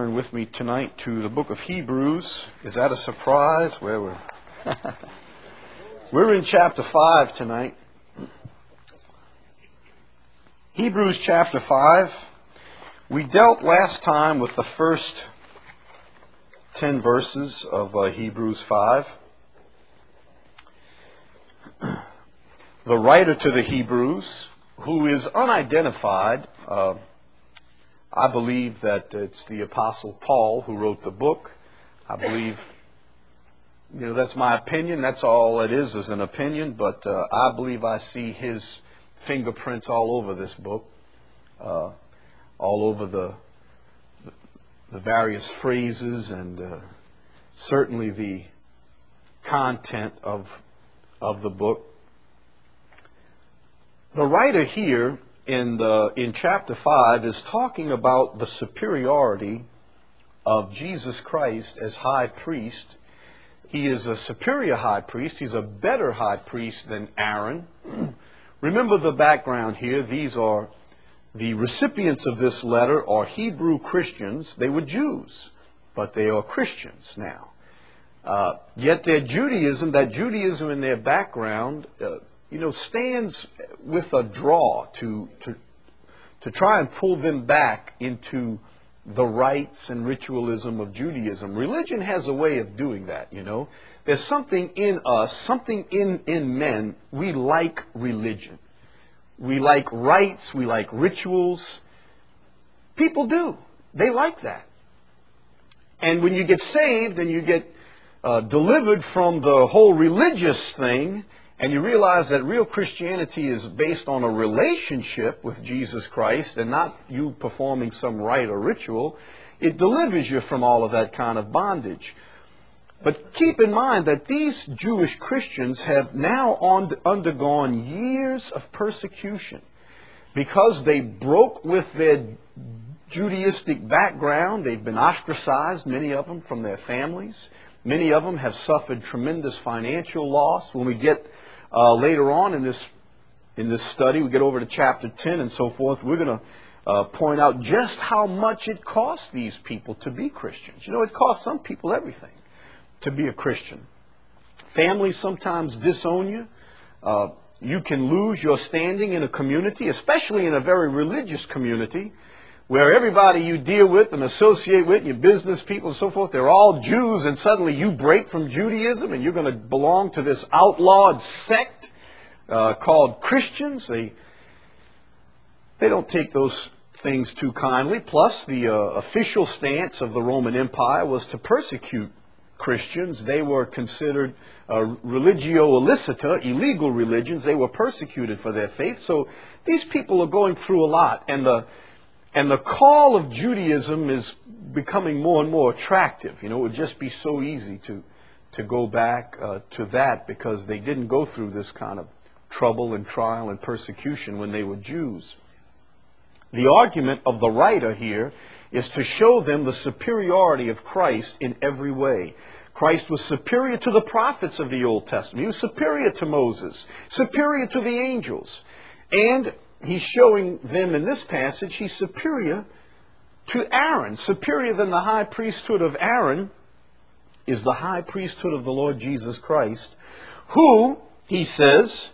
turn with me tonight to the book of Hebrews. Is that a surprise? We're in chapter 5 tonight. Hebrews chapter 5. We dealt last time with the first 10 verses of Hebrews 5. The writer to the Hebrews, who is unidentified, I believe that it's the Apostle Paul who wrote the book. I believe, that's my opinion. That's all it is an opinion. But I believe I see his fingerprints all over this book, all over the various phrases and certainly the content of the book. The writer here in chapter 5 is talking about the superiority of Jesus Christ as high priest. He is a superior high priest. He's a better high priest than Aaron. Remember the background here. These are the recipients of this letter are Hebrew Christians. They were Jews, but they are Christians now. Yet their Judaism, that Judaism in their background, stands with a draw to try and pull them back into the rites and ritualism of Judaism. Religion has a way of doing that, There's something in us, something in men. We like religion. We like rites, we like rituals. People do. They like that. And when you get saved and you get delivered from the whole religious thing, and you realize that real Christianity is based on a relationship with Jesus Christ and not you performing some rite or ritual, it delivers you from all of that kind of bondage. But keep in mind that these Jewish Christians have now undergone years of persecution because they broke with their Judaistic background. They've been ostracized, many of them, from their families. Many of them have suffered tremendous financial loss. When we get later on in this study, we get over to chapter 10 and so forth, we're going to point out just how much it costs these people to be Christians. It costs some people everything to be a Christian. Families sometimes disown you. You can lose your standing in a community, especially in a very religious community, where everybody you deal with and associate with, your business people and so forth, they're all Jews, and suddenly you break from Judaism and you're going to belong to this outlawed sect called Christians. They don't take those things too kindly. Plus, the official stance of the Roman Empire was to persecute Christians. They were considered religio illicita, illegal religions. They were persecuted for their faith. So these people are going through a lot, and the call of Judaism is becoming more and more attractive. It would just be so easy to go back to that because they didn't go through this kind of trouble and trial and persecution when they were Jews. The argument of the writer here is to show them the superiority of Christ in every way. Christ was superior to the prophets of the Old Testament. He was superior to Moses, superior to the angels. And he's showing them in this passage, he's superior to Aaron. Superior than the high priesthood of Aaron is the high priesthood of the Lord Jesus Christ, who, he says,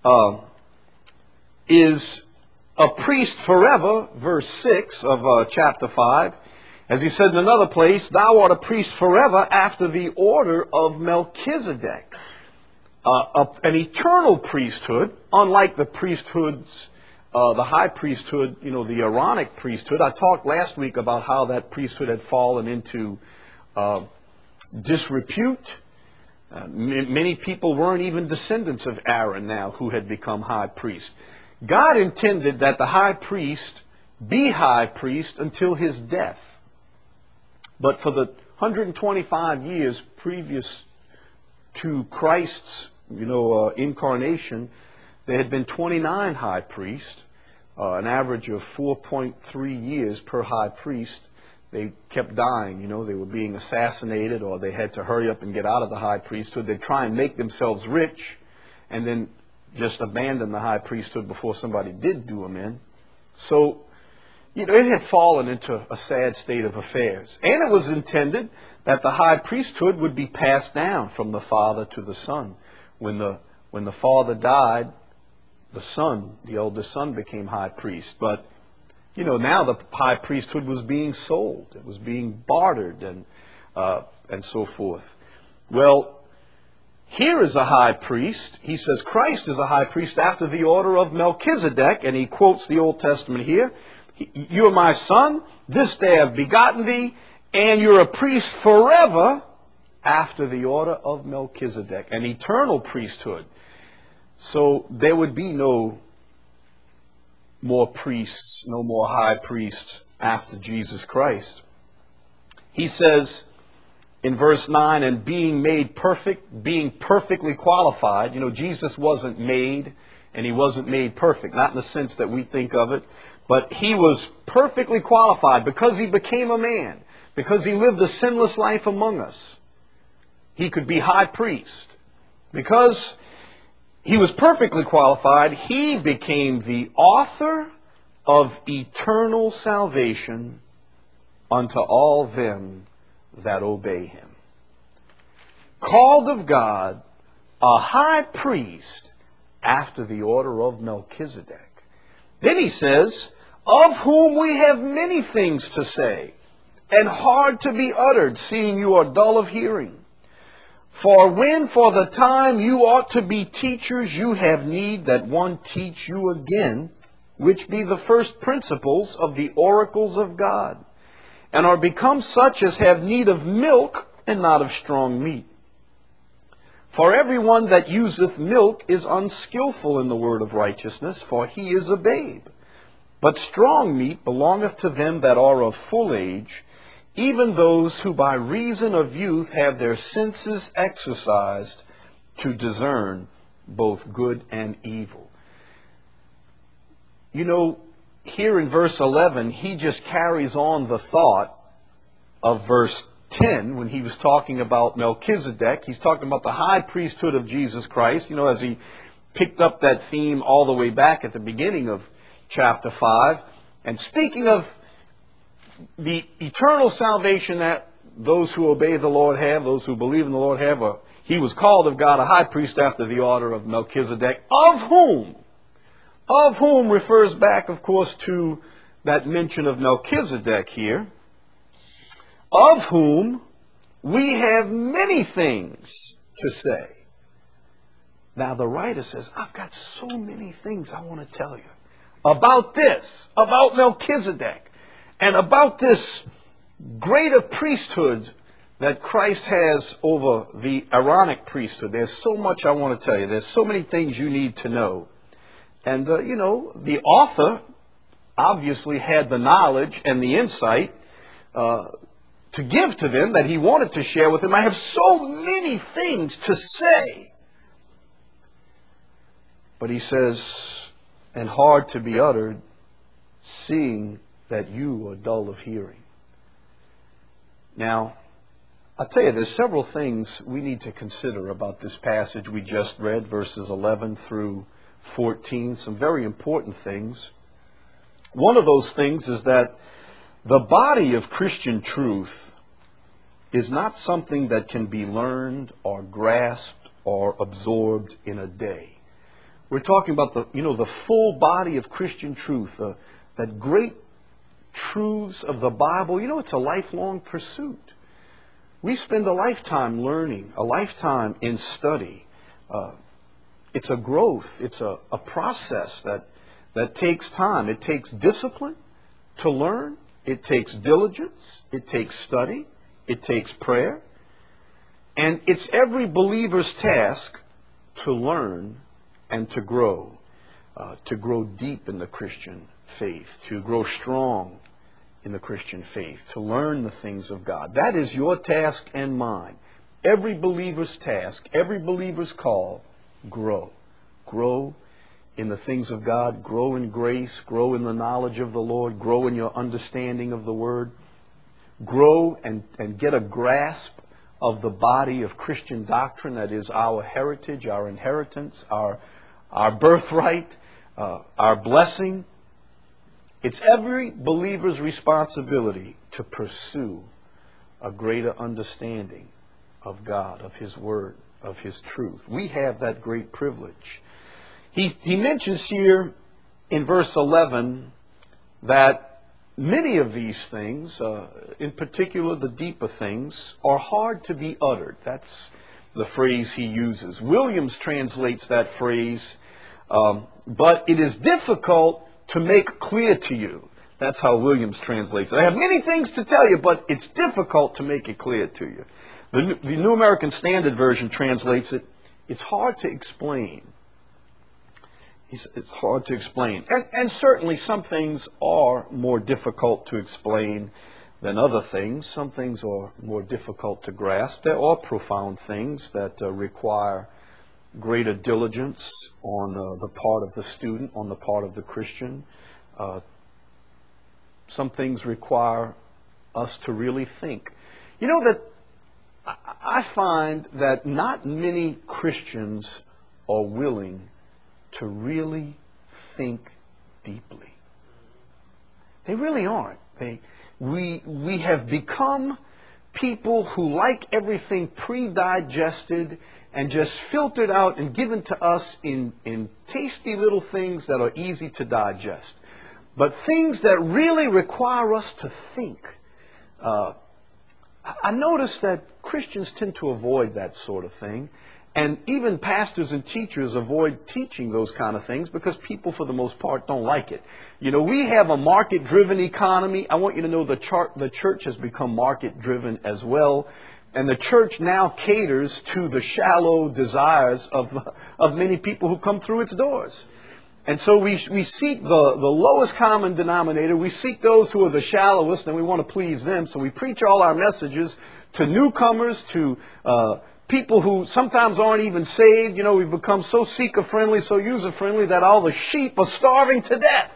is a priest forever, verse 6 of chapter 5. As he said in another place, thou art a priest forever after the order of Melchizedek. An eternal priesthood, unlike the priesthoods, the high priesthood, the Aaronic priesthood. I talked last week about how that priesthood had fallen into disrepute. Many people weren't even descendants of Aaron now who had become high priest. God intended that the high priest be high priest until his death. But for the 125 years previous to Christ's incarnation, there had been 29 high priests, an average of 4.3 years per high priest. They kept dying, they were being assassinated, or they had to hurry up and get out of the high priesthood. They'd try and make themselves rich and then just abandon the high priesthood before somebody did do them in. So it had fallen into a sad state of affairs. And it was intended that the high priesthood would be passed down from the father to the son. When the father died, the son, the eldest son, became high priest. But, now the high priesthood was being sold. It was being bartered and so forth. Well, here is a high priest. He says Christ is a high priest after the order of Melchizedek, and he quotes the Old Testament here. You are my son, this day I have begotten thee, and you're a priest forever after the order of Melchizedek, an eternal priesthood. So there would be no more priests, no more high priests after Jesus Christ. He says in verse 9, and being made perfect, being perfectly qualified. Jesus wasn't made, and he wasn't made perfect, not in the sense that we think of it, but he was perfectly qualified because he became a man, because he lived a sinless life among us. He could be high priest. Because he was perfectly qualified, he became the author of eternal salvation unto all them that obey him. Called of God, a high priest after the order of Melchizedek. Then he says, of whom we have many things to say, and hard to be uttered, seeing you are dull of hearing. For when for the time you ought to be teachers, you have need that one teach you again, which be the first principles of the oracles of God, and are become such as have need of milk and not of strong meat. For everyone that useth milk is unskillful in the word of righteousness, for he is a babe. But strong meat belongeth to them that are of full age, even those who by reason of youth have their senses exercised to discern both good and evil. Here in verse 11, he just carries on the thought of verse 10 when he was talking about Melchizedek. He's talking about the high priesthood of Jesus Christ, as he picked up that theme all the way back at the beginning of chapter 5. And speaking of the eternal salvation that those who obey the Lord have, those who believe in the Lord have, he was called of God a high priest after the order of Melchizedek, of whom refers back, of course, to that mention of Melchizedek here, of whom we have many things to say. Now the writer says, I've got so many things I want to tell you about this, about Melchizedek, and about this greater priesthood that Christ has over the Aaronic priesthood. There's so much I want to tell you. There's so many things you need to know. And, the author obviously had the knowledge and the insight to give to them that he wanted to share with them. I have so many things to say. But he says, and hard to be uttered, seeing that you are dull of hearing. Now, I'll tell you, there's several things we need to consider about this passage we just read, verses 11 through 14, some very important things. One of those things is that the body of Christian truth is not something that can be learned or grasped or absorbed in a day. We're talking about the full body of Christian truth, that great truths of the Bible. It's a lifelong pursuit. We spend a lifetime learning, a lifetime in study. It's a growth. It's a process that takes time. It takes discipline to learn. It takes diligence. It takes study. It takes prayer. And it's every believer's task to learn and to grow deep in the Christian faith, to grow strong in the Christian faith, to learn the things of God. That is your task and mine. Every believer's task, every believer's call, grow. Grow in the things of God, grow in grace, grow in the knowledge of the Lord, grow in your understanding of the Word, grow and get a grasp of the body of Christian doctrine that is our heritage, our inheritance, our birthright, our blessing. It's every believer's responsibility to pursue a greater understanding of God, of His Word, of His truth. We have that great privilege. He mentions here in verse 11 that many of these things, in particular the deeper things, are hard to be uttered. That's the phrase he uses. Williams translates that phrase, but it is difficult to make clear to you. That's how Williams translates it. I have many things to tell you, but it's difficult to make it clear to you. The New American Standard Version translates it, it's hard to explain. It's hard to explain. And certainly some things are more difficult to explain than other things. Some things are more difficult to grasp. There are profound things that require greater diligence on the part of the student, on the part of the Christian. Some things require us to really think. You know that I find that not many Christians are willing to really think deeply. They really aren't. We have become people who like everything pre-digested and just filtered out and given to us in tasty little things that are easy to digest. But things that really require us to think. I notice that Christians tend to avoid that sort of thing. And even pastors and teachers avoid teaching those kind of things because people, for the most part, don't like it. You know, we have a market-driven economy. I want you to know the church has become market-driven as well. And the church now caters to the shallow desires of many people who come through its doors. And so we seek the lowest common denominator. We seek those who are the shallowest, and we want to please them. So we preach all our messages to newcomers, to people who sometimes aren't even saved. You know, we've become so seeker-friendly, so user-friendly, that all the sheep are starving to death.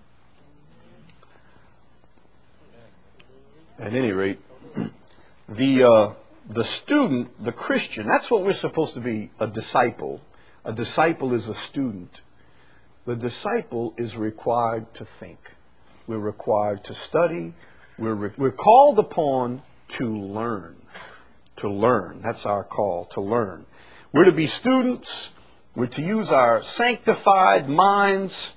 At any rate, the student, the Christian, that's what we're supposed to be, a disciple. A disciple is a student. The disciple is required to think. We're required to study. We're called upon to learn. To learn. That's our call, to learn. We're to be students. We're to use our sanctified minds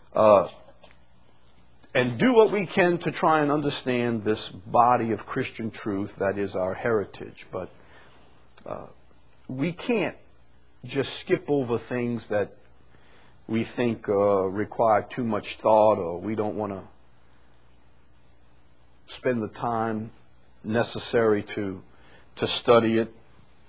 and do what we can to try and understand this body of Christian truth that is our heritage. But we can't just skip over things that we think require too much thought, or we don't want to spend the time necessary to study it.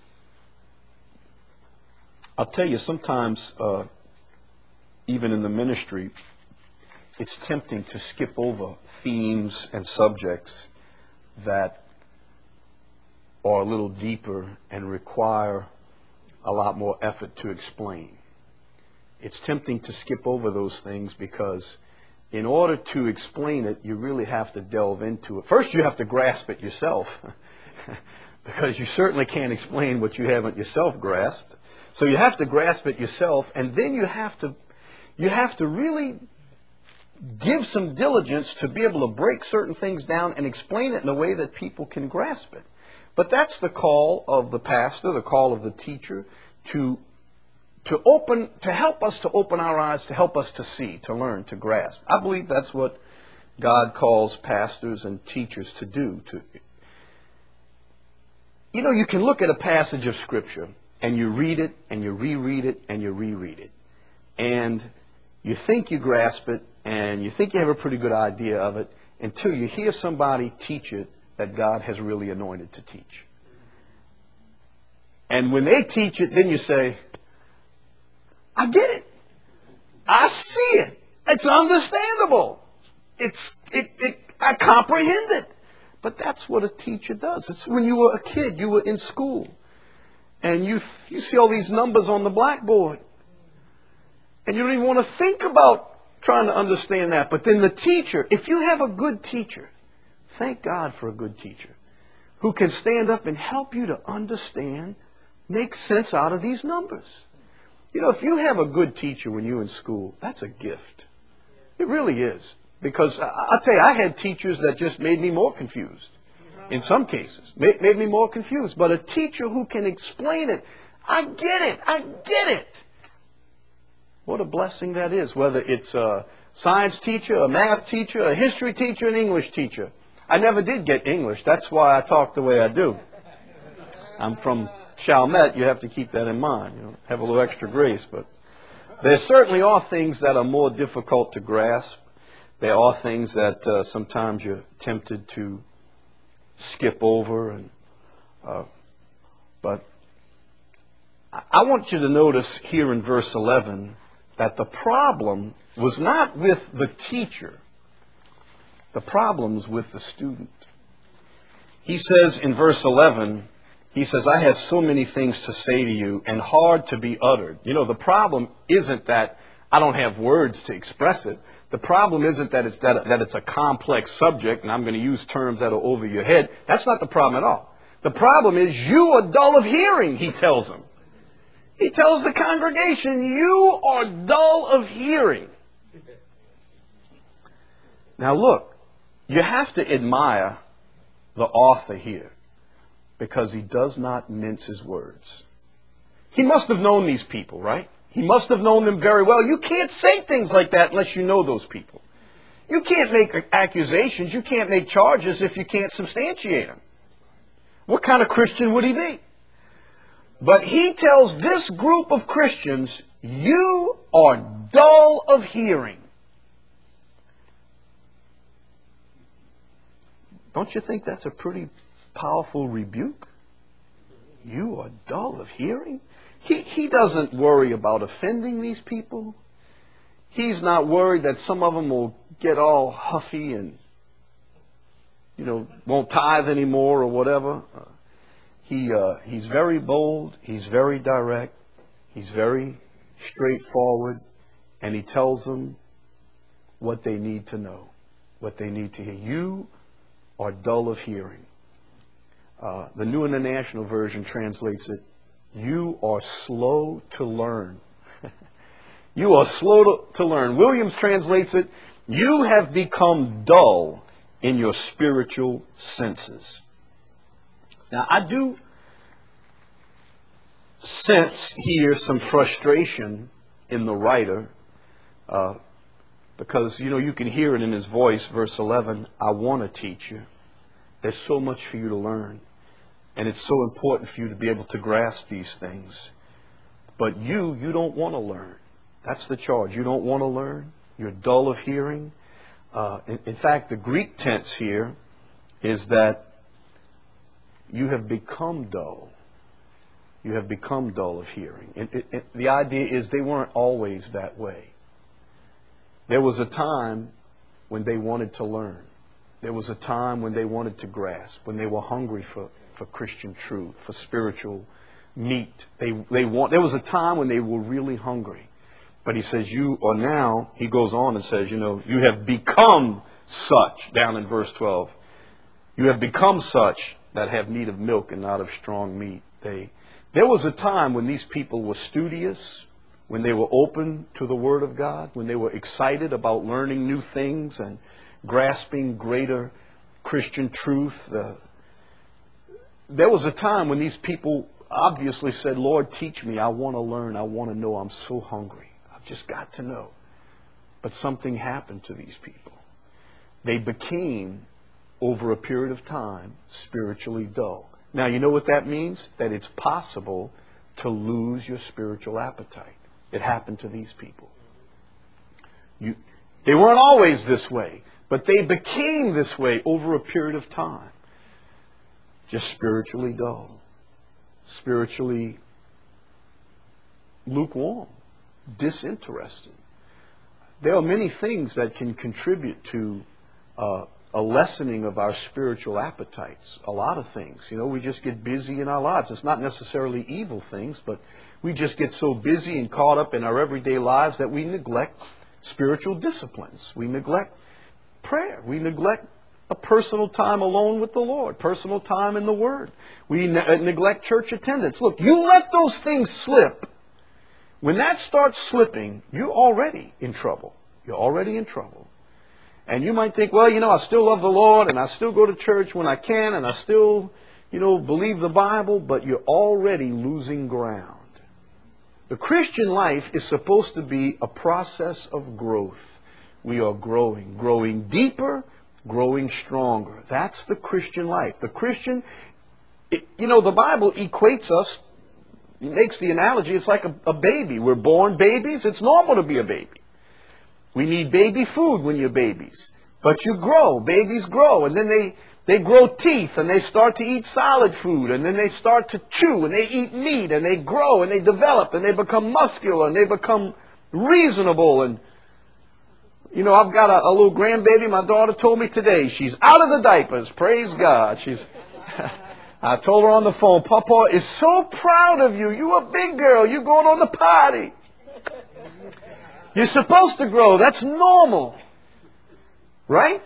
I'll tell you, sometimes, even in the ministry, it's tempting to skip over themes and subjects that are a little deeper and require a lot more effort to explain. It's tempting to skip over those things because in order to explain it, you really have to delve into it. First, you have to grasp it yourself because you certainly can't explain what you haven't yourself grasped. So you have to grasp it yourself, and then you have to really give some diligence to be able to break certain things down and explain it in a way that people can grasp it. But that's the call of the pastor, the call of the teacher, to help us to open our eyes, to help us to see, to learn, to grasp. I believe that's what God calls pastors and teachers to do. You know, you can look at a passage of Scripture and you read it and you reread it and you reread it. And you think you grasp it and you think you have a pretty good idea of it until you hear somebody teach it that God has really anointed to teach. And when they teach it, then you say, I get it. I see it. It's understandable. I comprehend it. But that's what a teacher does. It's when you were a kid, you were in school, and you see all these numbers on the blackboard, and you don't even want to think about trying to understand that. But then the teacher, if you have a good teacher, thank God for a good teacher, who can stand up and help you to understand, make sense out of these numbers. You know, if you have a good teacher when you're in school, that's a gift. It really is. Because I'll tell you, I had teachers that just made me more confused. In some cases, made me more confused. But a teacher who can explain it, I get it, I get it. What a blessing that is, whether it's a science teacher, a math teacher, a history teacher, an English teacher. I never did get English. That's why I talk the way I do. I'm from Chalmette. You have to keep that in mind. You know, have a little extra grace. But there certainly are things that are more difficult to grasp. There are things that sometimes you're tempted to skip over. But I want you to notice here in verse 11 that the problem was not with the teacher. The problem was with the student. He says in verse 11, he says, I have so many things to say to you and hard to be uttered. You know, the problem isn't that I don't have words to express it. The problem isn't that it's a complex subject and I'm going to use terms that are over your head. That's not the problem at all. The problem is you are dull of hearing, he tells them. He tells the congregation, you are dull of hearing. Now look, you have to admire the author here because he does not mince his words. He must have known these people, right? He must have known them very well. You can't say things like that unless you know those people. You can't make accusations. You can't make charges if you can't substantiate them. What kind of Christian would he be? But he tells this group of Christians, you are dull of hearing. Don't you think that's a pretty powerful rebuke? You are dull of hearing? He doesn't worry about offending these people. He's not worried that some of them will get all huffy and, won't tithe anymore or whatever. He's very bold. He's very direct. He's very straightforward. And he tells them what they need to know, what they need to hear. You are dull of hearing. The New International Version translates it, you are slow to learn. You are slow to learn. Williams translates it, you have become dull in your spiritual senses. Now, I do sense here some frustration in the writer because, you can hear it in his voice, verse 11, I want to teach you. There's so much for you to learn. And it's so important for you to be able to grasp these things. But you don't want to learn. That's the charge. You don't want to learn. You're dull of hearing. In fact, the Greek tense here is that you have become dull. You have become dull of hearing. The idea is they weren't always that way. There was a time when they wanted to learn. There was a time when they wanted to grasp, when they were hungry for Christian truth, for spiritual meat. There was a time when they were really hungry. But he says, you are now, he goes on and says, you have become such, down in verse 12. You have become such that have need of milk and not of strong meat. There was a time when these people were studious, when they were open to the Word of God, when they were excited about learning new things and grasping greater Christian truth. There was a time when these people obviously said, Lord, teach me. I want to learn. I want to know. I'm so hungry. I've just got to know. But something happened to these people. They became, over a period of time, spiritually dull. Now, you know what that means? That it's possible to lose your spiritual appetite. It happened to these people. They weren't always this way, but they became this way over a period of time. Just spiritually dull, spiritually lukewarm, disinterested. There are many things that can contribute to a lessening of our spiritual appetites. A lot of things. We just get busy in our lives. It's not necessarily evil things, but we just get so busy and caught up in our everyday lives that we neglect spiritual disciplines. We neglect prayer. We neglect a personal time alone with the Lord, personal time in the Word. We neglect church attendance. Look, you let those things slip. When that starts slipping, you're already in trouble. You're already in trouble. And you might think, well, I still love the Lord and I still go to church when I can and I still, believe the Bible, but you're already losing ground. The Christian life is supposed to be a process of growth. We are growing deeper, growing stronger. That's the Christian life. The Christian, the Bible equates us, makes the analogy, it's like a baby. We're born babies. It's normal to be a baby. We need baby food when you're babies. But you grow. Babies grow. And then they grow teeth and they start to eat solid food. And then they start to chew and they eat meat and they grow and they develop and they become muscular and they become reasonable. And, I've got a little grandbaby. My daughter told me today she's out of the diapers. Praise God. I told her on the phone, Papa is so proud of you. You a big girl. You going on the potty. You're supposed to grow. That's normal. Right?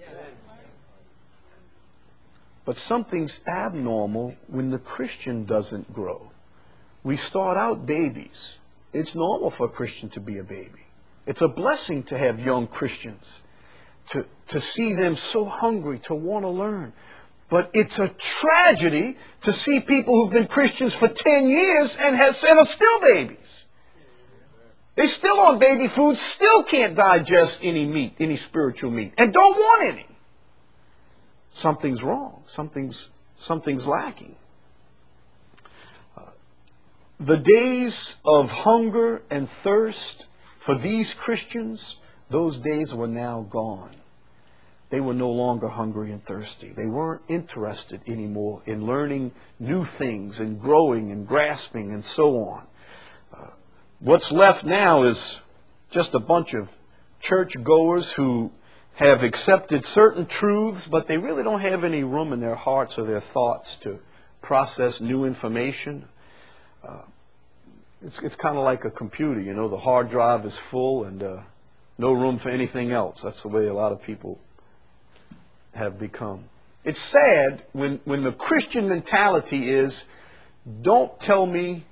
But something's abnormal when the Christian doesn't grow. We start out babies. It's normal for a Christian to be a baby. It's a blessing to have young Christians, to see them so hungry, to want to learn. But it's a tragedy to see people who've been Christians for 10 years and are still babies. They're still on baby food, still can't digest any meat, any spiritual meat, and don't want any. Something's wrong. Something's lacking. The days of hunger and thirst for these Christians, those days were now gone. They were no longer hungry and thirsty. They weren't interested anymore in learning new things and growing and grasping and so on. What's left now is just a bunch of churchgoers who have accepted certain truths, but they really don't have any room in their hearts or their thoughts to process new information. It's kind of like a computer, the hard drive is full and no room for anything else. That's the way a lot of people have become. It's sad when the Christian mentality is, don't tell me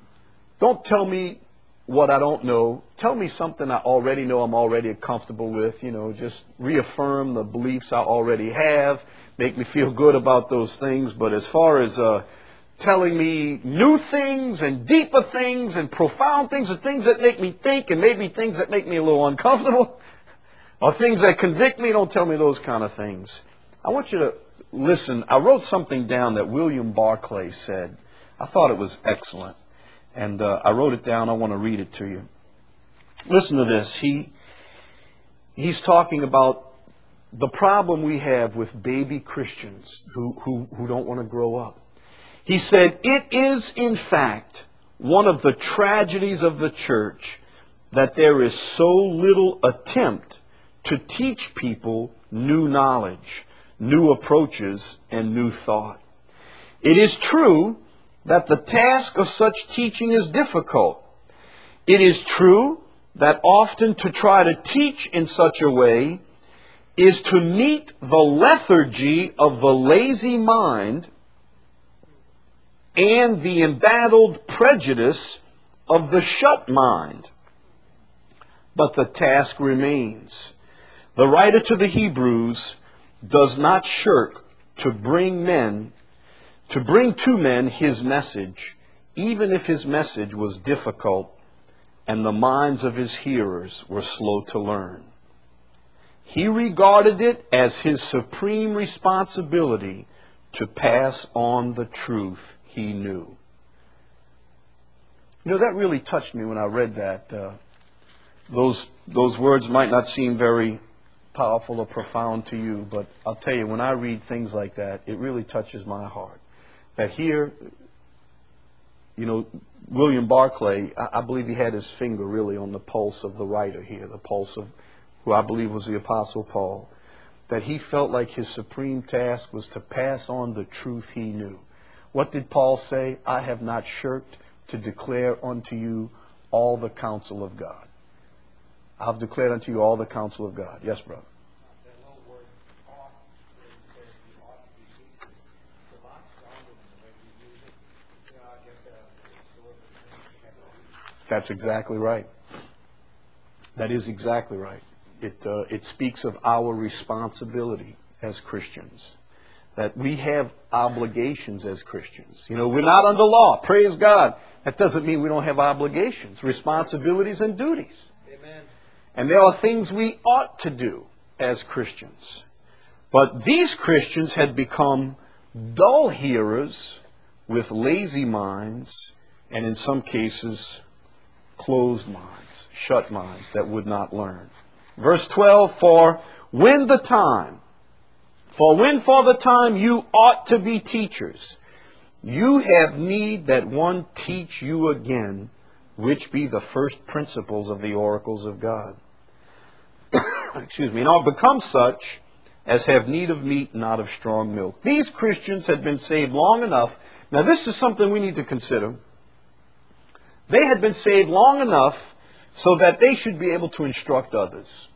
what I don't know. Tell me something I already know, I'm already comfortable with. Just reaffirm the beliefs I already have. Make me feel good about those things. But as far as telling me new things and deeper things and profound things and things that make me think and maybe things that make me a little uncomfortable or things that convict me, don't tell me those kind of things. I want you to listen. I wrote something down that William Barclay said. I thought it was excellent. And I wrote it down. I want to read it to you. Listen to this. He's talking about the problem we have with baby Christians who don't want to grow up. He said, it is in fact one of the tragedies of the church that there is so little attempt to teach people new knowledge, new approaches, and new thought. It is true that the task of such teaching is difficult. It is true that often to try to teach in such a way is to meet the lethargy of the lazy mind and the embattled prejudice of the shut mind. But the task remains. The writer to the Hebrews does not shirk to bring to men his message, even if his message was difficult and the minds of his hearers were slow to learn. He regarded it as his supreme responsibility to pass on the truth he knew. That really touched me when I read that. Those words might not seem very powerful or profound to you, but I'll tell you, when I read things like that, it really touches my heart. That here, William Barclay, I believe he had his finger really on the pulse of the writer here, the pulse of who I believe was the Apostle Paul, that he felt like his supreme task was to pass on the truth he knew. What did Paul say? I have not shirked to declare unto you all the counsel of God. I've declared unto you all the counsel of God. Yes, brother. That's exactly right. That is exactly right. It speaks of our responsibility as Christians, that we have obligations as Christians. You know, we're not under law. Praise God. That doesn't mean we don't have obligations, responsibilities, and duties. Amen. And there are things we ought to do as Christians. But these Christians had become dull hearers with lazy minds, and in some cases, closed minds, shut minds that would not learn. Verse 12, for when for the time you ought to be teachers, you have need that one teach you again, which be the first principles of the oracles of God. Excuse me. Now become such as have need of meat, not of strong milk. These Christians had been saved long enough. Now this is something we need to consider. They had been saved long enough so that they should be able to instruct others.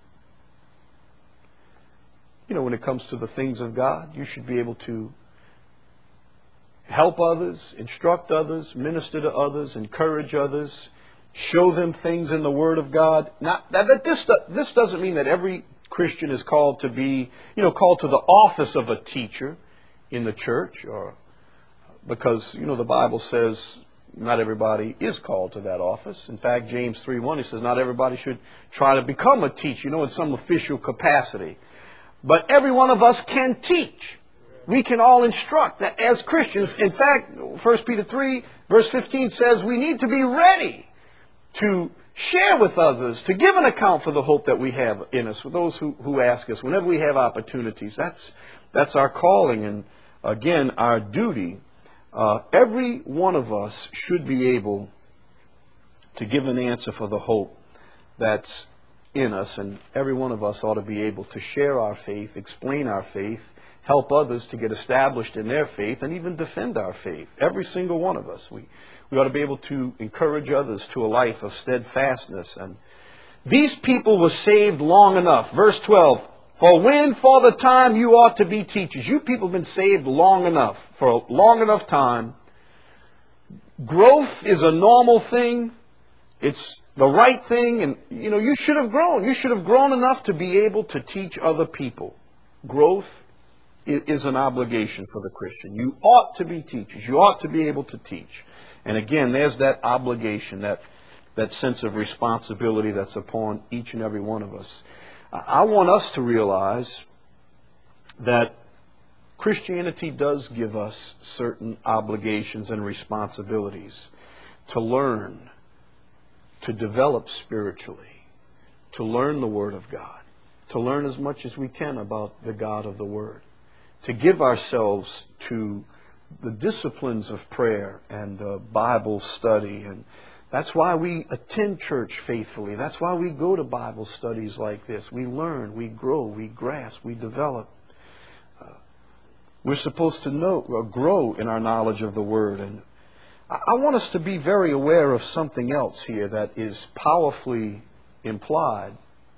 You know, when it comes to the things of God, you should be able to help others, instruct others, minister to others, encourage others, show them things in the Word of God. Now, this doesn't mean that every Christian is called to be, called to the office of a teacher in the church, or because, the Bible says not everybody is called to that office. In fact, James 3:1, he says not everybody should try to become a teacher, in some official capacity. But every one of us can teach. We can all instruct that as Christians. In fact, 1 Peter 3, verse 15 says we need to be ready to share with others, to give an account for the hope that we have in us, for those who ask us, whenever we have opportunities. That's our calling and, again, our duty. Every one of us should be able to give an answer for the hope that's in us, and every one of us ought to be able to share our faith, explain our faith, help others to get established in their faith, and even defend our faith. Every single one of us. We ought to be able to encourage others to a life of steadfastness. And these people were saved long enough. Verse 12, for the time you ought to be teachers. You people have been saved long enough, for a long enough time. Growth is a normal thing. It's the right thing, and you should have grown. You should have grown enough to be able to teach other people. Growth is an obligation for the Christian. You ought to be teachers. You ought to be able to teach. And again, there's that obligation, that sense of responsibility that's upon each and every one of us. I want us to realize that Christianity does give us certain obligations and responsibilities to learn, to develop spiritually, to learn the Word of God, to learn as much as we can about the God of the Word, to give ourselves to the disciplines of prayer and Bible study. And that's why we attend church faithfully. That's why we go to Bible studies like this. We learn, we grow, we grasp, we develop. We're supposed to grow in our knowledge of the Word. And I want us to be very aware of something else here that is powerfully implied.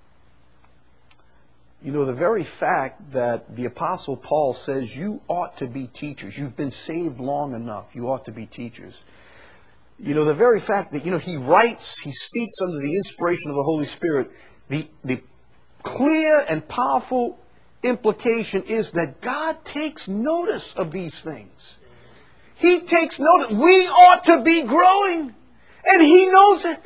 The very fact that the Apostle Paul says you ought to be teachers. You've been saved long enough. You ought to be teachers. The very fact that, he writes, he speaks under the inspiration of the Holy Spirit, the clear and powerful implication is that God takes notice of these things. He takes notice. We ought to be growing, and He knows it.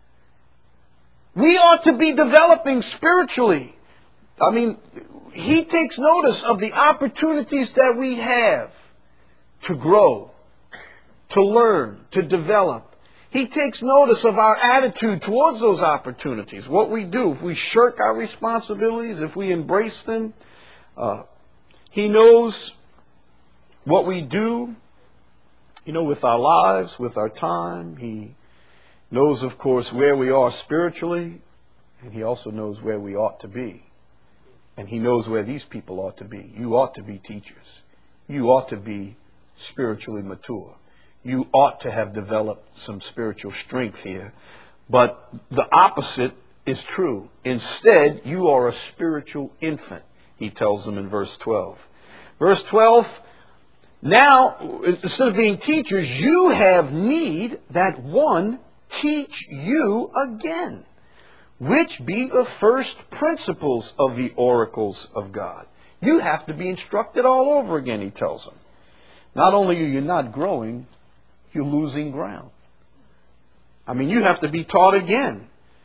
We ought to be developing spiritually. He takes notice of the opportunities that we have to grow, to learn, to develop. He takes notice of our attitude towards those opportunities, what we do. If we shirk our responsibilities, if we embrace them, He knows what we do, with our lives, with our time. He knows, of course, where we are spiritually, and He also knows where we ought to be. And He knows where these people ought to be. You ought to be teachers. You ought to be spiritually mature. You ought to have developed some spiritual strength here. But the opposite is true. Instead, you are a spiritual infant, He tells them in verse 12. Verse 12, now, instead of being teachers, you have need that one teach you again, which be the first principles of the oracles of God. You have to be instructed all over again, he tells them. Not only are you not growing, you're losing ground. I mean, you have to be taught again.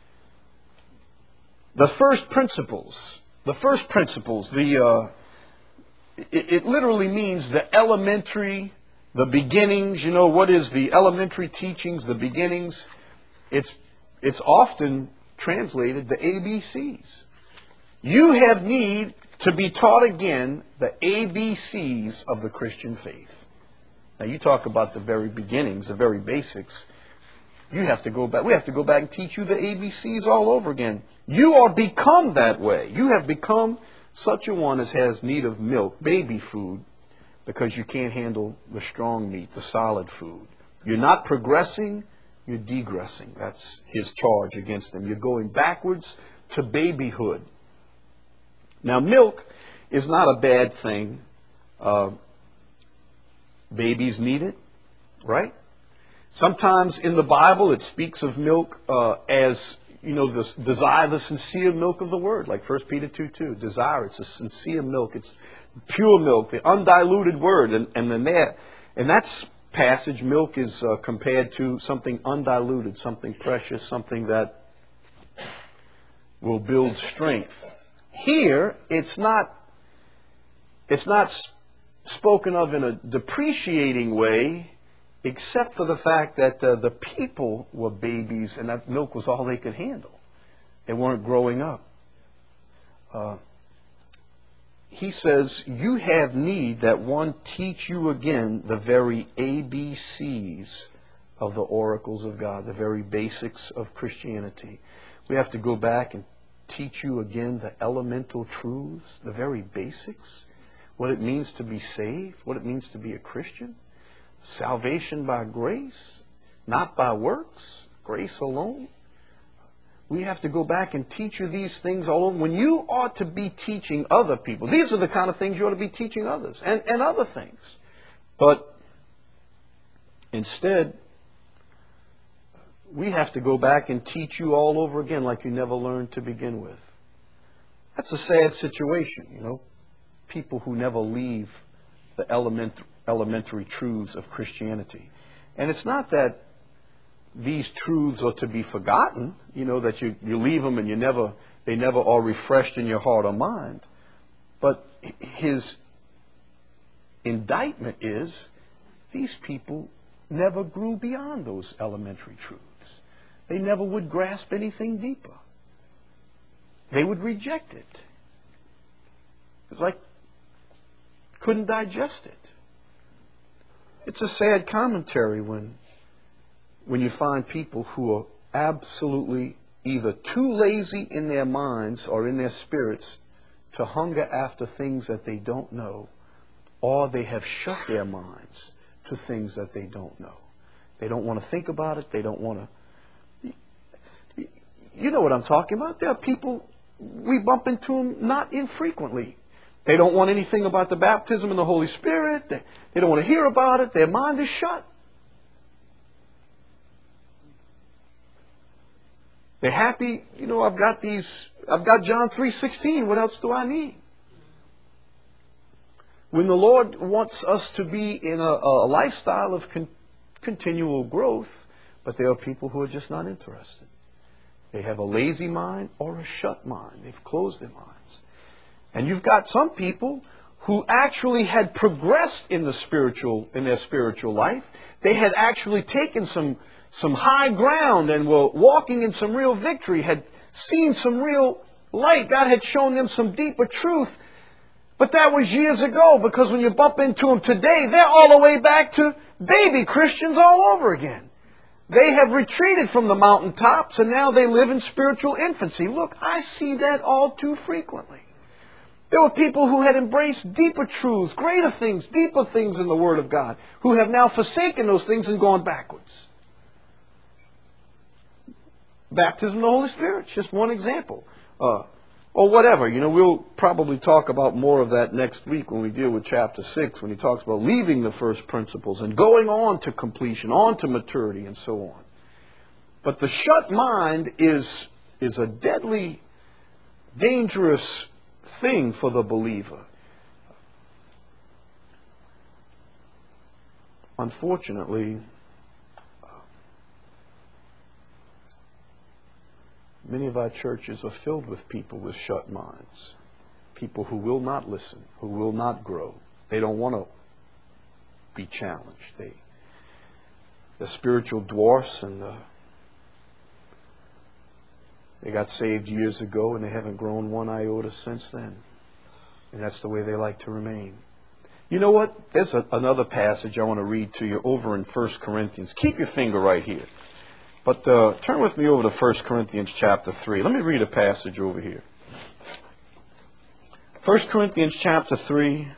The first principles, it literally means the elementary, the beginnings. You know, what is the elementary teachings, the beginnings? It's often translated the ABCs. You have need to be taught again the ABCs of the Christian faith. Now, you talk about the very beginnings, the very basics. You have to go back. We have to go back and teach you the ABCs all over again. You are become that way. You have become such a one as has need of milk, baby food, because you can't handle the strong meat, the solid food. You're not progressing, you're degressing. That's his charge against them. You're going backwards to babyhood. Now, milk is not a bad thing. Babies need it, right? Sometimes in the Bible it speaks of milk as, you know, the desire, the sincere milk of the word, like 1 Peter 2:2. Desire, it's a sincere milk. It's pure milk, the undiluted word. And then there, in that passage, milk is compared to something undiluted, something precious, something that will build strength. Here, it's not spoken of in a depreciating way, except for the fact that the people were babies and that milk was all they could handle. They weren't growing up. He says, you have need that one teach you again the very ABCs of the oracles of God, the very basics of Christianity. We have to go back and teach you again the elemental truths, the very basics, what it means to be saved, what it means to be a Christian. Salvation by grace, not by works, grace alone. We have to go back and teach you these things all over. When you ought to be teaching other people, these are the kind of things you ought to be teaching others, and other things. But instead, we have to go back and teach you all over again like you never learned to begin with. That's a sad situation, you know. People who never leave the elementary truths of Christianity. And it's not that these truths are to be forgotten, you know, that you leave them and they never are refreshed in your heart or mind. But his indictment is these people never grew beyond those elementary truths. They never would grasp anything deeper. They would reject it. It's like couldn't digest it. It's a sad commentary when you find people who are absolutely either too lazy in their minds or in their spirits to hunger after things that they don't know, or they have shut their minds to things that they don't know. They don't want to think about it. They don't want to... You know what I'm talking about. There are people, we bump into them not infrequently. They don't want anything about the baptism in the Holy Spirit. They don't want to hear about it. Their mind is shut. They're happy, you know, I've got John 3:16. What else do I need? When the Lord wants us to be in a lifestyle of continual growth, but there are people who are just not interested. They have a lazy mind or a shut mind. They've closed their minds. And you've got some people who actually had progressed in their spiritual life. They had actually taken some high ground and were walking in some real victory, had seen some real light. God had shown them some deeper truth. But that was years ago, because when you bump into them today, they're all the way back to baby Christians all over again. They have retreated from the mountaintops and now they live in spiritual infancy. Look, I see that all too frequently. There were people who had embraced deeper truths, greater things, deeper things in the Word of God, who have now forsaken those things and gone backwards. Baptism of the Holy Spirit is just one example. Or whatever. You know, we'll probably talk about more of that next week when we deal with chapter 6, when he talks about leaving the first principles and going on to completion, on to maturity, and so on. But the shut mind is is a deadly, dangerous thing for the believer. Unfortunately, many of our churches are filled with people with shut minds. People who will not listen, who will not grow. They don't want to be challenged. They're spiritual dwarfs, and they got saved years ago and they haven't grown one iota since then. And that's the way they like to remain. You know what? There's another passage I want to read to you over in 1 Corinthians. Keep your finger right here. But turn with me over to 1 Corinthians chapter 3. Let me read a passage over here. 1 Corinthians chapter 3.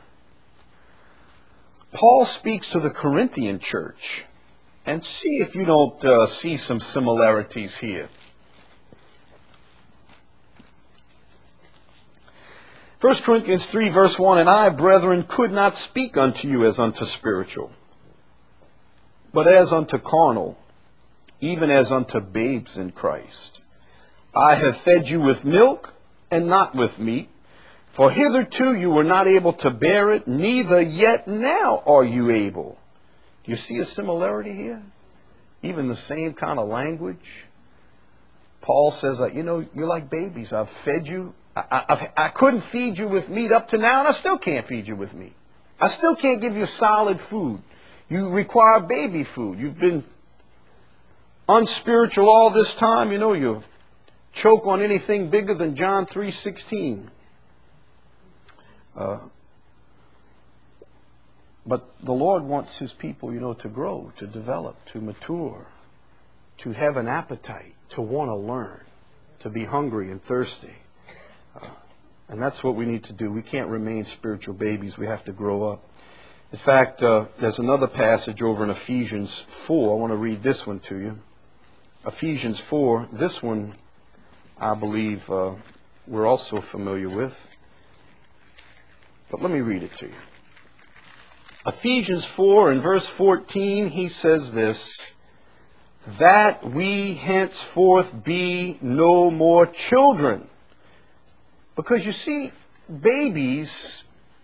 Paul speaks to the Corinthian church. And see if you don't see some similarities here. 1 Corinthians 3 verse 1, And I, brethren, could not speak unto you as unto spiritual, but as unto carnal, even as unto babes in Christ. I have fed you with milk, and not with meat, for hitherto you were not able to bear it, neither yet now are you able. Do you see a similarity here? Even the same kind of language. Paul says, you're like babies. I've fed you. I couldn't feed you with meat up to now, and I still can't feed you with meat. I still can't give you solid food. You require baby food. You've been unspiritual all this time. You choke on anything bigger than John 3:16. But the Lord wants His people, to grow, to develop, to mature, to have an appetite, to want to learn, to be hungry and thirsty. And that's what we need to do. We can't remain spiritual babies. We have to grow up. In fact, there's another passage over in Ephesians 4. I want to read this one to you. Ephesians 4. This one, I believe, we're also familiar with. But let me read it to you. Ephesians 4 and verse 14, he says this, That we henceforth be no more children. Because you see, babies,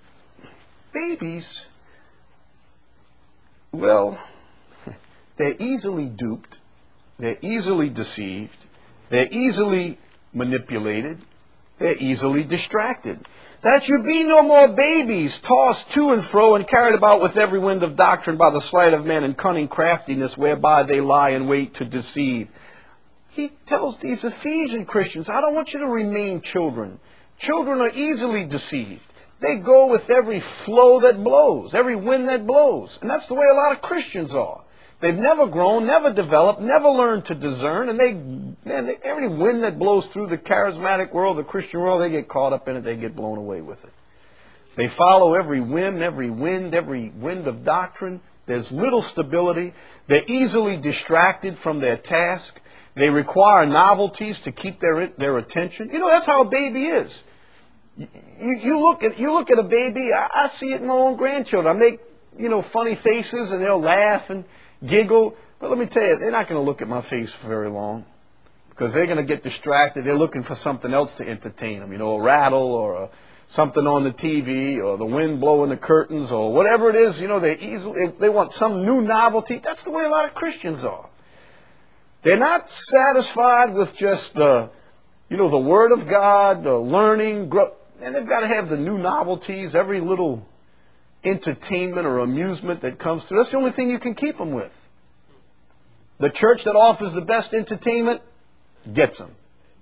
well, they're easily duped, they're easily deceived, they're easily manipulated, they're easily distracted. That you be no more babies, tossed to and fro and carried about with every wind of doctrine by the sleight of men and cunning craftiness whereby they lie in wait to deceive. He tells these Ephesian Christians, I don't want you to remain children. Children are easily deceived. They go with every flow that blows, every wind that blows. And that's the way a lot of Christians are. They've never grown, never developed, never learned to discern. And every wind that blows through the charismatic world, the Christian world, they get caught up in it. They get blown away with it. They follow every whim, every wind of doctrine. There's little stability. They're easily distracted from their task. They require novelties to keep their attention. That's how a baby is. You look at a baby. I see it in my own grandchildren. I make funny faces, and they'll laugh and giggle. But let me tell you, they're not going to look at my face for very long, because they're going to get distracted. They're looking for something else to entertain them. A rattle or something on the TV or the wind blowing the curtains or whatever it is. They want some new novelty. That's the way a lot of Christians are. They're not satisfied with just the Word of God, the learning, and they've got to have the new novelties, every little entertainment or amusement that comes through. That's the only thing you can keep them with. The church that offers the best entertainment gets them.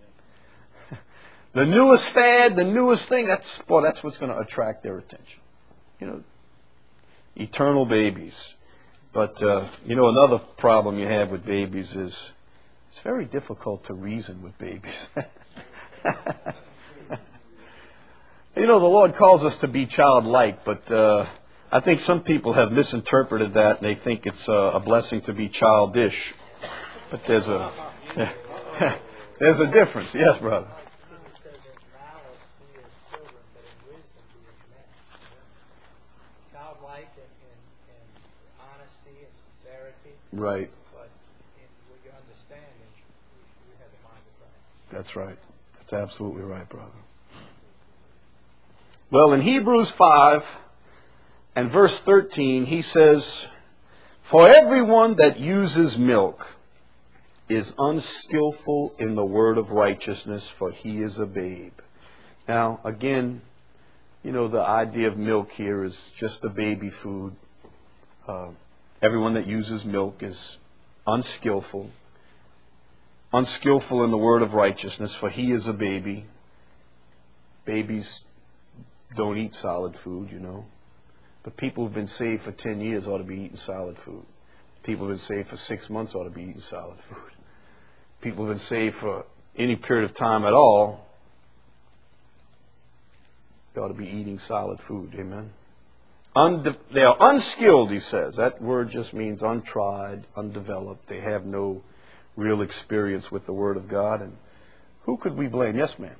The newest fad, the newest thing, that's what's going to attract their attention. Eternal babies. But, another problem you have with babies is it's very difficult to reason with babies. The Lord calls us to be childlike, but I think some people have misinterpreted that, and they think it's a blessing to be childish. But there's a difference. Yes, brother. Right. But with your understanding, you have the mind of Christ. That's right. That's absolutely right, brother. Well, in Hebrews 5 and verse 13, he says, "For everyone that uses milk is unskillful in the word of righteousness, for he is a babe." Now, again, the idea of milk here is just the baby food. Everyone that uses milk is unskillful in the word of righteousness, for he is a baby. Babies don't eat solid food, But people who've been saved for 10 years ought to be eating solid food. People who've been saved for 6 months ought to be eating solid food. People who've been saved for any period of time at all, they ought to be eating solid food. Amen. They are unskilled, he says. That word just means untried, undeveloped. They have no real experience with the Word of God. And who could we blame? Yes, ma'am.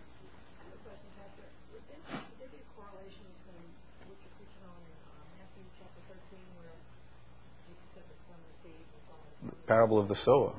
Parable of the sower.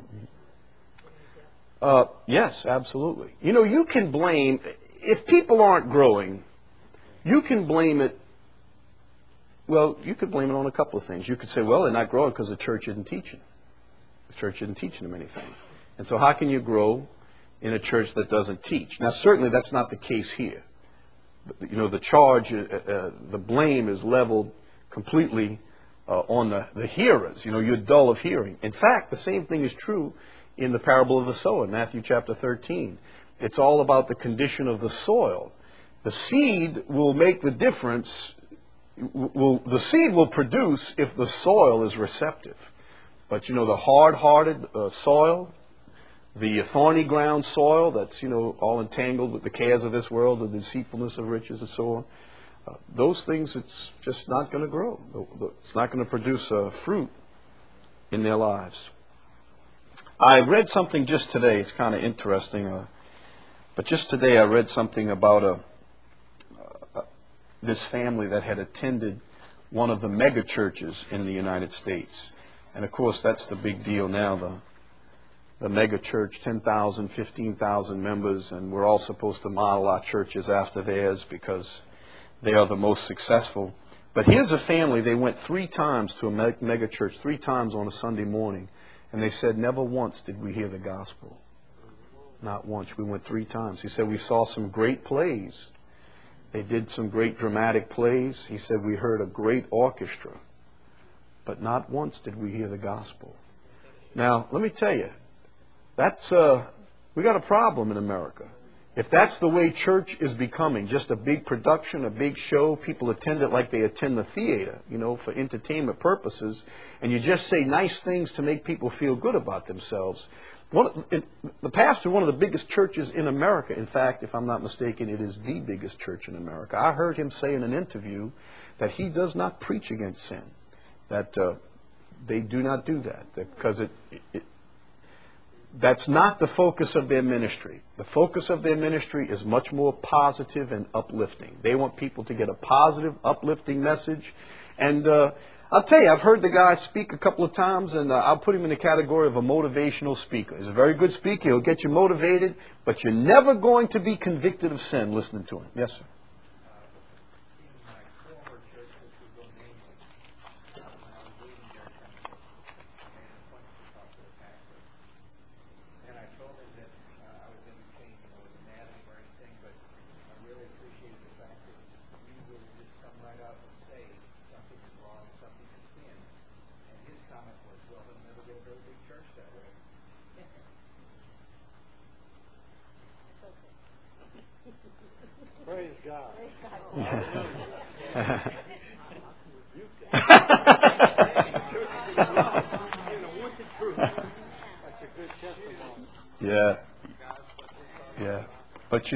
Yes, absolutely. You can blame, if people aren't growing, you can blame it, you could blame it on a couple of things. You could say, well, they're not growing because the church isn't teaching. The church isn't teaching them anything. And so how can you grow in a church that doesn't teach? Now, certainly that's not the case here. The charge, the blame is leveled completely on the hearers. You're dull of hearing. In fact, the same thing is true in the parable of the sower in Matthew chapter 13. It's all about the condition of the soil. The seed will make the difference. The seed will produce if the soil is receptive. But the hard-hearted soil, the thorny ground soil that's all entangled with the cares of this world, the deceitfulness of riches and so on, those things, it's just not going to grow. It's not going to produce fruit in their lives. I read something just today. It's kind of interesting. But just today I read something about this family that had attended one of the mega churches in the United States. And of course, that's the big deal now, the mega church, 10,000, 15,000 members, and we're all supposed to model our churches after theirs because they are the most successful. But here's a family, they went 3 times to a mega church, 3 times on a Sunday morning, and they said, never once did we hear the gospel. Not once. We went 3 times. He said, we saw some great plays. They did some great dramatic plays. He said, we heard a great orchestra. But not once did we hear the gospel. Now, let me tell you, we got a problem in America. If that's the way church is becoming, just a big production, a big show, people attend it like they attend the theater, for entertainment purposes, and you just say nice things to make people feel good about themselves. The pastor of one of the biggest churches in America, in fact, if I'm not mistaken, it is the biggest church in America. I heard him say in an interview that he does not preach against sin, that they do not do that, because that's not the focus of their ministry. The focus of their ministry is much more positive and uplifting. They want people to get a positive, uplifting message. And I'll tell you, I've heard the guy speak a couple of times, and I'll put him in the category of a motivational speaker. He's a very good speaker. He'll get you motivated, but you're never going to be convicted of sin listening to him. Yes, sir. Praise God. Yeah. Yeah. But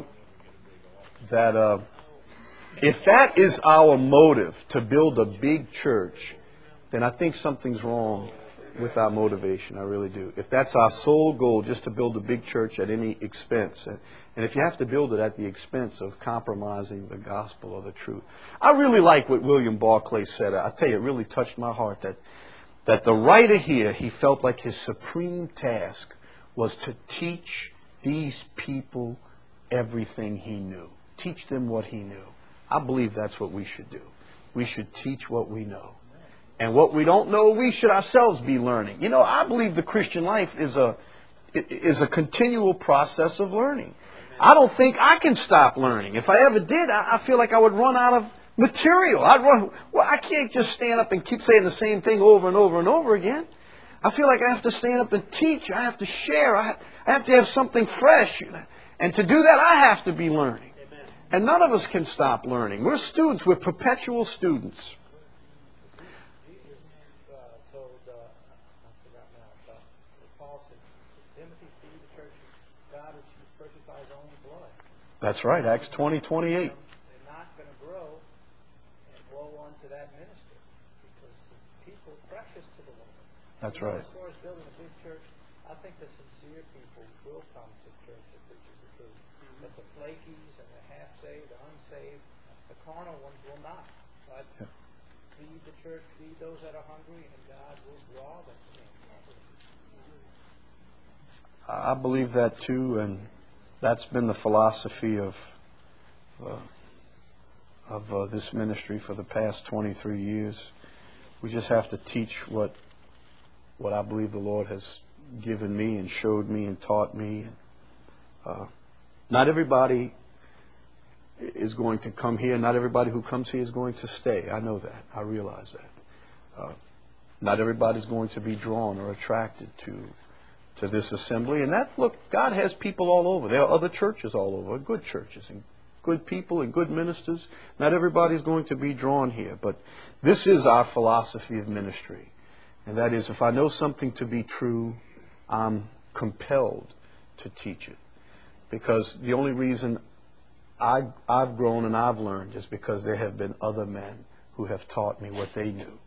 that if that is our motive to build a big church, then I think something's wrong with our motivation. I really do. If that's our sole goal, just to build a big church at any expense, and if you have to build it at the expense of compromising the gospel or the truth. I really like what William Barclay said. I tell you, it really touched my heart that the writer here, he felt like his supreme task was to teach these people everything he knew. Teach them what he knew. I believe that's what we should do. We should teach what we know. And what we don't know, we should ourselves be learning. You know, I believe the Christian life is a continual process of learning. I don't think I can stop learning. If I ever did, I feel like I would run out of material. I can't just stand up and keep saying the same thing over and over and over again. I feel like I have to stand up and teach. I have to share. I have to have something fresh. And to do that, I have to be learning. And none of us can stop learning. We're students. We're perpetual students. Jesus told, I forgot now, Paul said, Timothy, feed the church of God which he purchased by his own blood. That's right, Acts 20:28. They're not going to grow, and woe unto that minister, because the people are precious to the Lord. That's right. As far as building a big church, I think the sincere people will come to church that preaches the truth. But the flakies and the half-saved, the unsaved, the carnal ones will not. But feed the church, feed those that are hungry, and God will draw them in. I believe that too, and that's been the philosophy of this ministry for the past 23 years. We just have to teach what I believe the Lord has given me and showed me and taught me. Not everybody is going to come here. Not everybody who comes here is going to stay. I know that. I realize that. Not everybody is going to be drawn or attracted to this assembly. And look, God has people all over. There are other churches all over, good churches and good people and good ministers. Not everybody is going to be drawn here. But this is our philosophy of ministry. And that is, if I know something to be true, I'm compelled to teach it. Because the only reason I've grown and I've learned is because there have been other men who have taught me what they knew.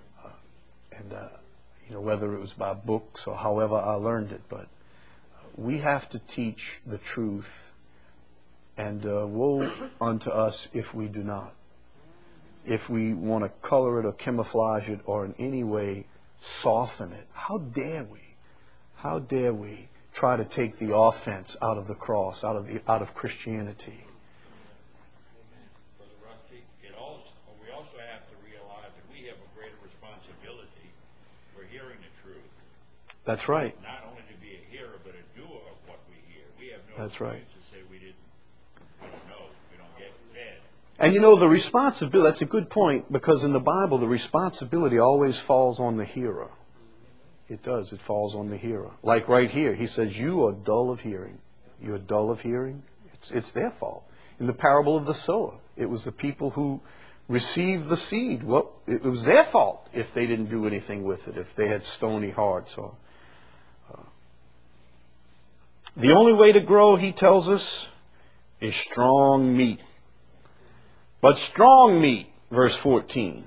Whether it was by books or however I learned it. But we have to teach the truth, and woe unto us if we do not. If we want to color it or camouflage it or in any way soften it, how dare we? How dare we try to take the offense out of the cross, out of Christianity? Brother Rusty, we also have to realize that we have a greater responsibility for hearing the truth. That's right. Not only to be a hearer, but a doer of what we hear. We have no That's right. to say we don't know, we don't get fed. And the responsibility, that's a good point, because in the Bible, the responsibility always falls on the hearer. It does. It falls on the hearer. Like right here, he says, you are dull of hearing. You are dull of hearing. It's their fault. In the parable of the sower, it was the people who received the seed. Well, it was their fault if they didn't do anything with it, if they had stony hearts. The only way to grow, he tells us, is strong meat. But strong meat, verse 14.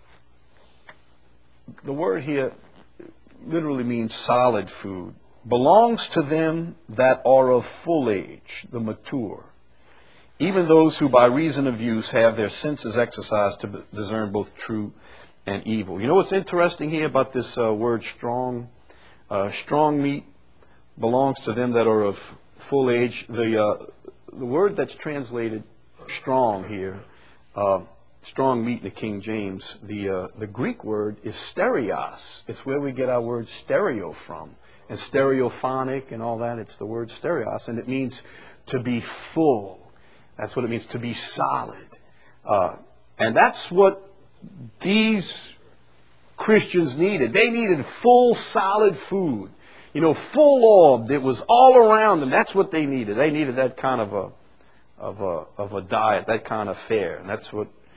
The word here literally means solid food. Belongs to them that are of full age, the mature. Even those who by reason of use have their senses exercised to discern both true and evil. You know what's interesting here about this word strong? Strong meat belongs to them that are of full age. The word that's translated strong here, strong meat in the King James, the Greek word is stereos. It's where we get our word stereo from. And stereophonic and all that, it's the word stereos. And it means to be full. That's what it means, to be solid. And that's what these Christians needed. They needed full, solid food. Full-orbed. It was all around them. That's what they needed. They needed that kind of a diet, that kind of fare. And that's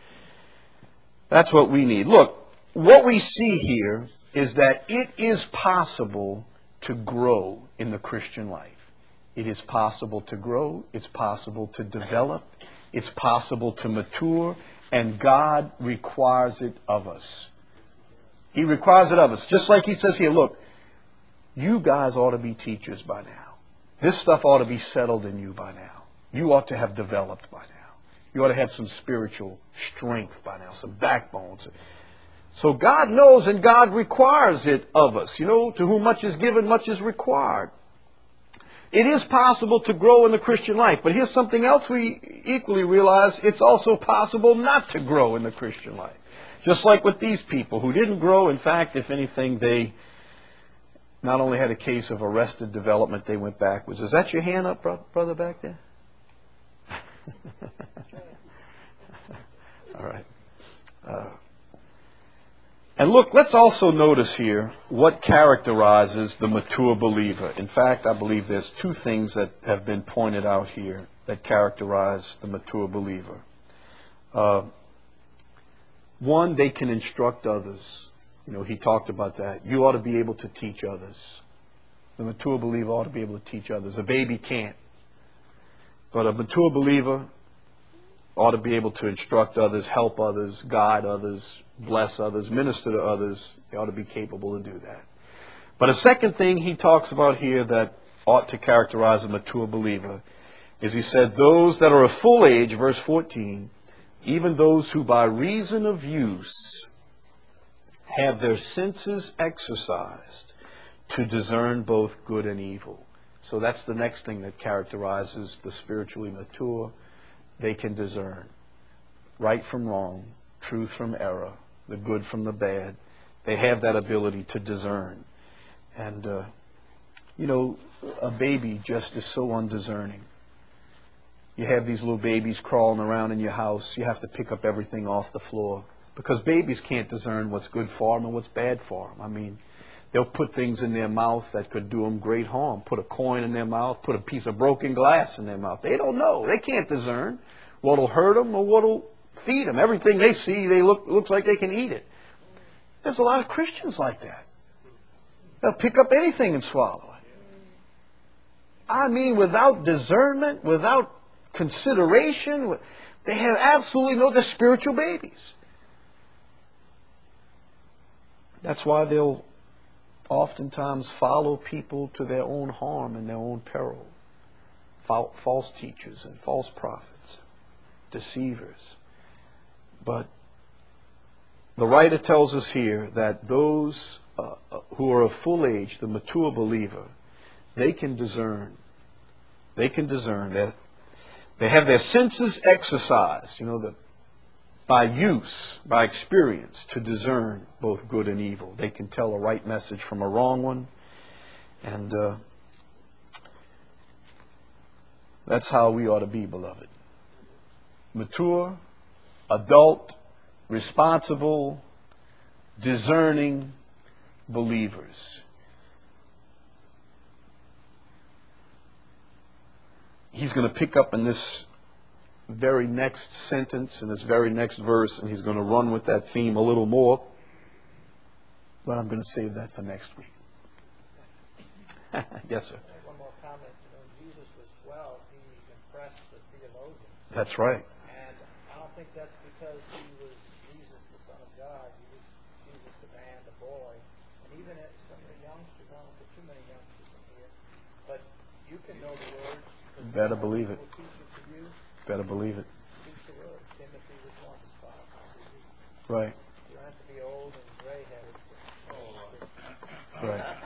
what we need. Look, what we see here is that it is possible to grow in the Christian life. It is possible to grow. It's possible to develop. It's possible to mature. And God requires it of us. He requires it of us. Just like he says here, look, you guys ought to be teachers by now. This stuff ought to be settled in you by now. You ought to have developed by now. You ought to have some spiritual strength by now, some backbones. So God knows and God requires it of us. To whom much is given, much is required. it is possible to grow in the Christian life. But here's something else we equally realize. It's also possible not to grow in the Christian life. Just like with these people who didn't grow. In fact, if anything, they not only had a case of arrested development, they went backwards. Is that your hand up, brother, back there? All right. And look, let's also notice here what characterizes the mature believer. In fact, I believe there's two things that have been pointed out here that characterize the mature believer. One, they can instruct others. You know, he talked about that. You ought to be able to teach others. The mature believer ought to be able to teach others. A baby can't. But a mature believer ought to be able to instruct others, help others, guide others, bless others, minister to others. They ought to be capable to do that. But a second thing he talks about here that ought to characterize a mature believer is he said, those that are of full age, verse 14, even those who by reason of use have their senses exercised to discern both good and evil. So that's the next thing that characterizes the spiritually mature. They can discern right from wrong, truth from error, the good from the bad. They have that ability to discern. And, you know, a baby just is so undiscerning. You have these little babies crawling around in your house. You have to pick up everything off the floor because babies can't discern what's good for them and what's bad for them. I mean, they'll put things in their mouth that could do them great harm. Put a coin in their mouth, put a piece of broken glass in their mouth. They don't know. They can't discern what'll hurt them or what'll feed them. Everything they see, looks like they can eat it. There's a lot of Christians like that. They'll pick up anything and swallow it. I mean, without discernment, without consideration, they have absolutely no, they're spiritual babies. That's why they'll oftentimes follow people to their own harm and their own peril. False teachers and false prophets, deceivers. But the writer tells us here that those who are of full age, the mature believer, they can discern. They can discern. They have their senses exercised, you know, by use, by experience, to discern both good and evil. They can tell a right message from a wrong one. And that's how we ought to be, beloved. Mature, adult, responsible, discerning believers. He's going to pick up in this very next sentence, in this very next verse, and he's going to run with that theme a little more. But I'm going to save that for next week. Yes, sir. One more comment. When Jesus was 12, he impressed the theologians. That's right. And I don't think that's because he was Jesus, the Son of God. He was Jesus, the man, the boy. And even at some of the youngsters, I don't put too many youngsters in here, but you can know the words. Better believe it. Will teach it to you. Better believe it. Teach the word. Timothy was one of his fathers. Right. You don't have to be old and gray-headed. Right.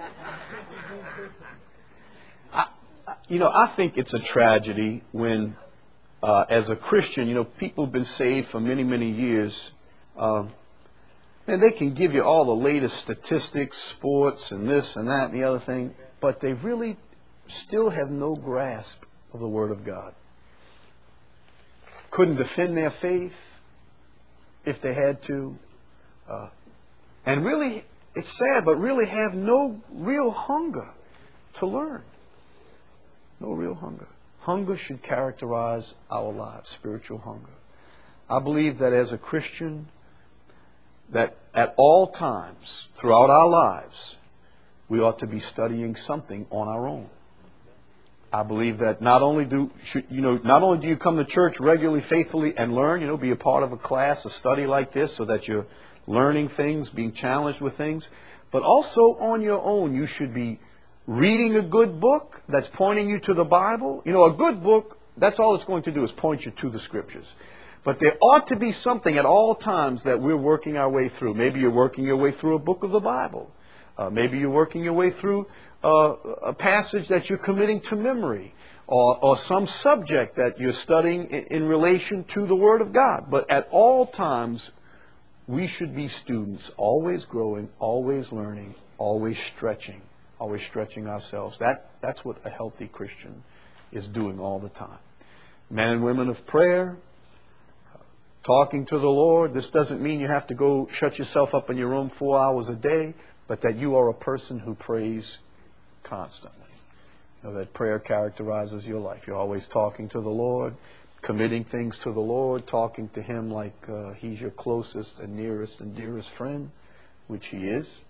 I think it's a tragedy when, as a Christian, people have been saved for many, many years. And they can give you all the latest statistics, sports, and this and that and the other thing, but they really still have no grasp of the Word of God. Couldn't defend their faith if they had to. And really, it's sad, but really have no real hunger to learn. No real hunger. Hunger should characterize our lives, spiritual hunger. I believe that as a Christian, that at all times, throughout our lives, we ought to be studying something on our own. I believe that not only do you come to church regularly, faithfully, and learn, be a part of a class, a study like this, so that you're learning things, being challenged with things, but also on your own, you should be reading a good book that's pointing you to the Bible. A good book, that's all it's going to do is point you to the Scriptures. But there ought to be something at all times that we're working our way through. Maybe you're working your way through a book of the Bible. Maybe you're working your way through a passage that you're committing to memory, or some subject that you're studying in relation to the Word of God. But at all times, we should be students, always growing, always learning, always stretching ourselves. That's what a healthy Christian is doing all the time. Men and women of prayer, talking to the Lord. This doesn't mean you have to go shut yourself up in your room 4 hours a day, but that you are a person who prays constantly. You know, that prayer characterizes your life. You're always talking to the Lord, committing things to the Lord, talking to Him like He's your closest and nearest and dearest friend, which He is.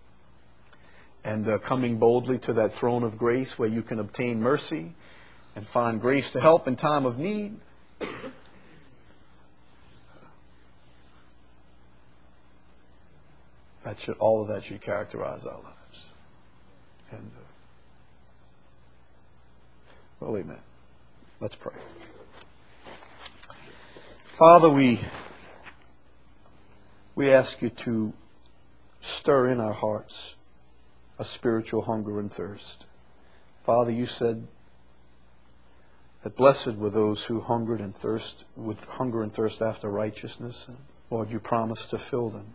And coming boldly to that throne of grace where you can obtain mercy and find grace to help in time of need. All of that should characterize our lives. And well, amen. Let's pray. Father, we ask you to stir in our hearts a spiritual hunger and thirst. Father, you said that blessed were those who hungered and thirst with hunger and thirst after righteousness. And Lord, you promised to fill them.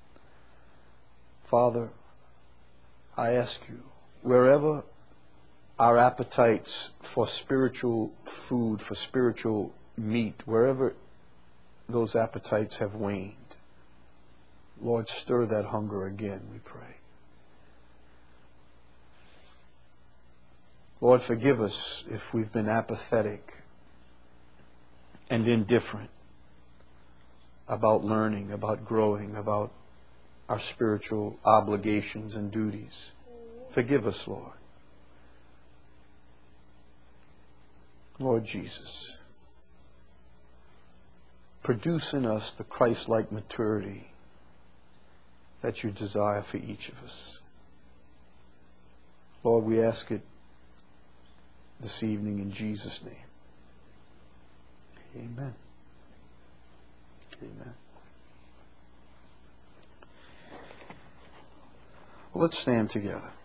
Father, I ask you, wherever our appetites for spiritual food, for spiritual meat, wherever those appetites have waned, Lord, stir that hunger again, we pray. Lord, forgive us if we've been apathetic and indifferent about learning, about growing, about our spiritual obligations and duties. Forgive us, Lord. Lord Jesus, produce in us the Christ-like maturity that you desire for each of us. Lord, we ask it this evening in Jesus' name. Amen. Amen. Well, let's stand together.